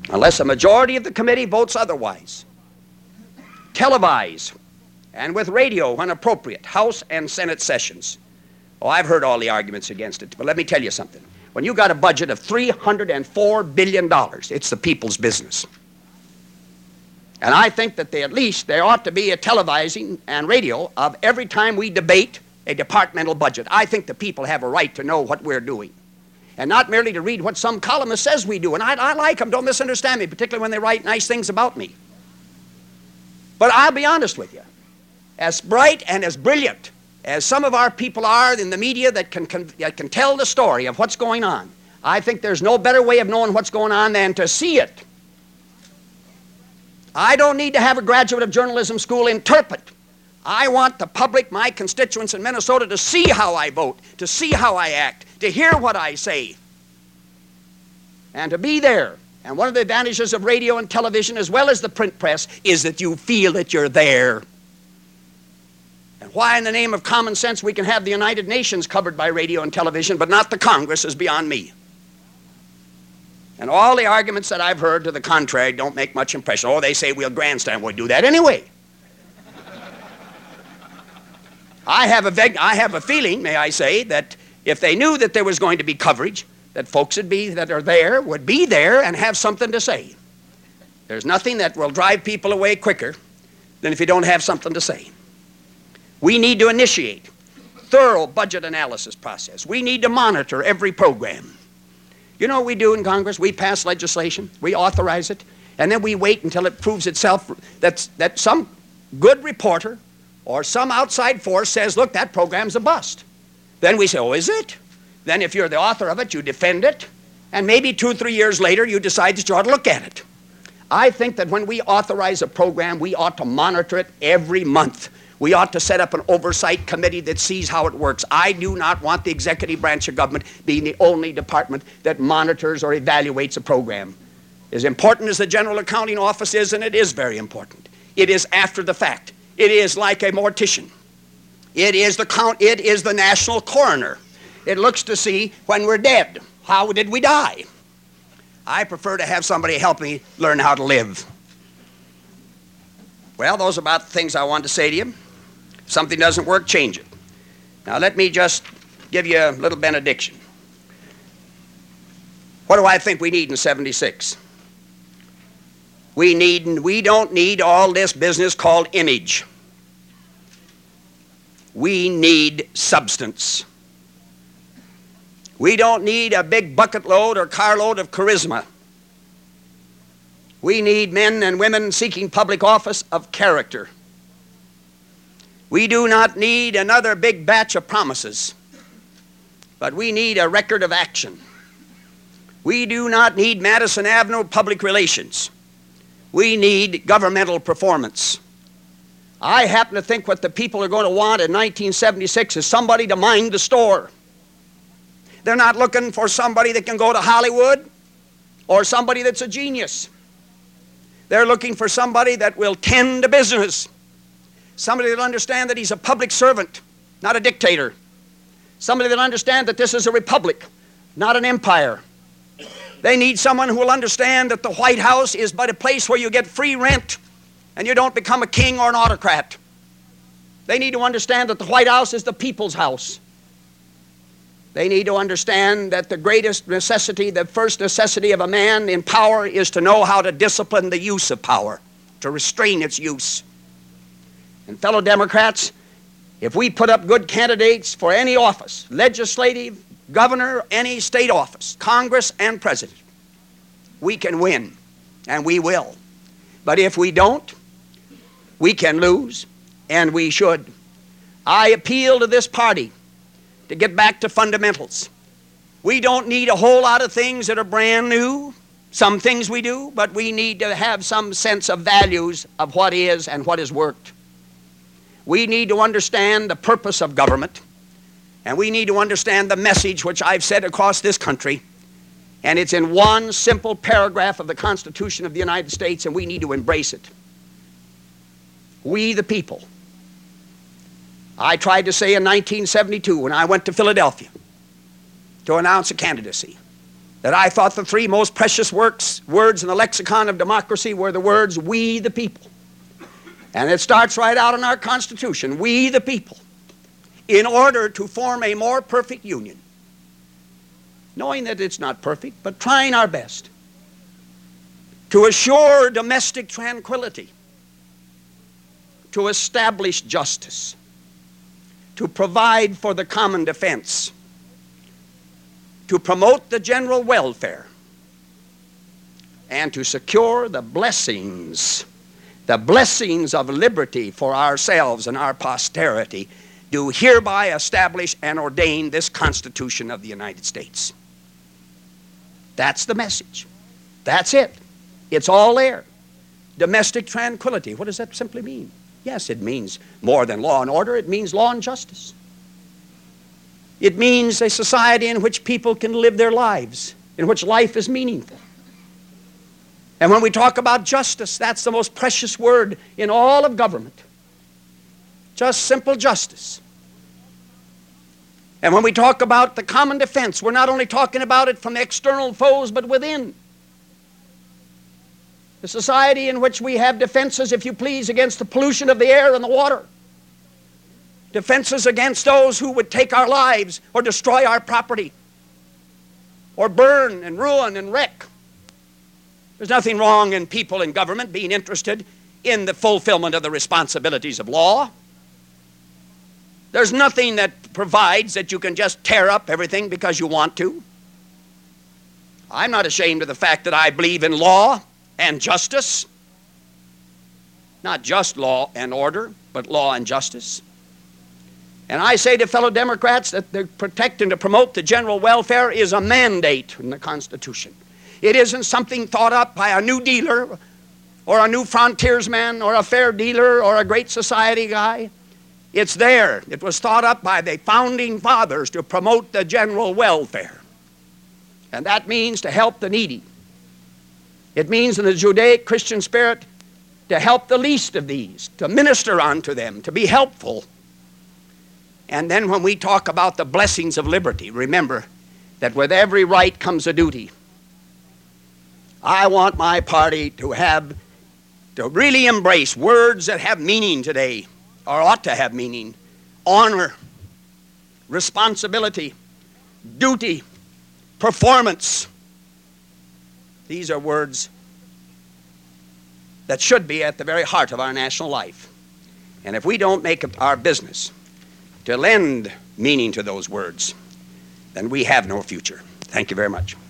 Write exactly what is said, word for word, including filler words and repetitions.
unless a majority of the committee votes otherwise. Televise, and with radio when appropriate, House and Senate sessions. Oh, I've heard all the arguments against it, but let me tell you something. When you got a budget of three hundred four billion dollars, it's the people's business. And I think that they, at least there ought to be a televising and radio of every time we debate a departmental budget. I think the people have a right to know what we're doing, and not merely to read what some columnist says we do. And I, I like them, don't misunderstand me, particularly when they write nice things about me. But I'll be honest with you. As bright and as brilliant as some of our people are in the media that can, can, that can tell the story of what's going on, I think there's no better way of knowing what's going on than to see it. I don't need to have a graduate of journalism school interpret. I want the public, my constituents in Minnesota, to see how I vote, to see how I act, to hear what I say, and to be there. And one of the advantages of radio and television, as well as the print press, is that you feel that you're there. And why in the name of common sense we can have the United Nations covered by radio and television, but not the Congress, is beyond me. And all the arguments that I've heard to the contrary don't make much impression. Oh, they say we'll grandstand. We'll do that anyway. I have a veg- I have a feeling, may I say, that if they knew that there was going to be coverage, that folks would be, that are there would be there and have something to say. There's nothing that will drive people away quicker than if you don't have something to say. We need to initiate thorough budget analysis process. We need to monitor every program. You know what we do in Congress? We pass legislation, we authorize it, and then we wait until it proves itself that, that some good reporter or some outside force says, look, that program's a bust. Then we say, oh, is it? Then if you're the author of it, you defend it, and maybe two or three years later you decide that you ought to look at it. I think that when we authorize a program, we ought to monitor it every month. We ought to set up an oversight committee that sees how it works. I do not want the executive branch of government being the only department that monitors or evaluates a program. As important as the General Accounting Office is, and it is very important, it is after the fact. It is like a mortician. It is the count, it is the national coroner. It looks to see when we're dead. How did we die? I prefer to have somebody help me learn how to live. Well, those are about the things I wanted to say to you. If something doesn't work, change it. Now let me just give you a little benediction. What do I think we need in seventy-six? We need, we don't need all this business called image. We need substance. We don't need a big bucket load or carload of charisma. We need men and women seeking public office of character. We do not need another big batch of promises, but we need a record of action. We do not need Madison Avenue public relations. We need governmental performance. I happen to think what the people are going to want in nineteen seventy-six is somebody to mind the store. They're not looking for somebody that can go to Hollywood or somebody that's a genius. They're looking for somebody that will tend to business. Somebody that will understand that he's a public servant, not a dictator. Somebody that will understand that this is a republic, not an empire. They need someone who will understand that the White House is but a place where you get free rent and you don't become a king or an autocrat. They need to understand that the White House is the people's house. They need to understand that the greatest necessity, the first necessity of a man in power is to know how to discipline the use of power, to restrain its use. And fellow Democrats, if we put up good candidates for any office, legislative, governor, any state office, Congress and president, we can win, and we will. But if we don't, we can lose, and we should. I appeal to this party to get back to fundamentals. We don't need a whole lot of things that are brand new. Some things we do, but we need to have some sense of values of what is and what has worked. We need to understand the purpose of government, and we need to understand the message which I've said across this country, and it's in one simple paragraph of the Constitution of the United States, and we need to embrace it. We the people. I tried to say in nineteen seventy-two when I went to Philadelphia to announce a candidacy, that I thought the three most precious works, words in the lexicon of democracy were the words, we the people. And it starts right out in our Constitution, we the people, in order to form a more perfect union. Knowing that it's not perfect, but trying our best to assure domestic tranquility, to establish justice, to provide for the common defense, to promote the general welfare, and to secure the blessings, the blessings of liberty for ourselves and our posterity, do hereby establish and ordain this Constitution of the United States. That's the message. That's it. It's all there. Domestic tranquility. What does that simply mean? Yes, it means more than law and order. It means law and justice. It means a society in which people can live their lives, in which life is meaningful. And when we talk about justice, that's the most precious word in all of government. Just simple justice. And when we talk about the common defense, we're not only talking about it from external foes, but within. A society in which we have defenses, if you please, against the pollution of the air and the water. Defenses against those who would take our lives or destroy our property or burn and ruin and wreck. There's nothing wrong in people in government being interested in the fulfillment of the responsibilities of law. There's nothing that provides that you can just tear up everything because you want to. I'm not ashamed of the fact that I believe in law and justice. Not just law and order, but law and justice. And I say to fellow Democrats that to protect and to promote the general welfare is a mandate in the Constitution. It isn't something thought up by a new dealer or a new frontiersman or a fair dealer or a great society guy. It's there. It was thought up by the founding fathers to promote the general welfare. And that means to help the needy. It means in the Judaic Christian spirit to help the least of these, to minister unto them, to be helpful. And then when we talk about the blessings of liberty, remember that with every right comes a duty. I want my party to have, to really embrace words that have meaning today, or ought to have meaning. Honor, responsibility, duty, performance. These are words that should be at the very heart of our national life. And if we don't make it our business to lend meaning to those words, then we have no future. Thank you very much.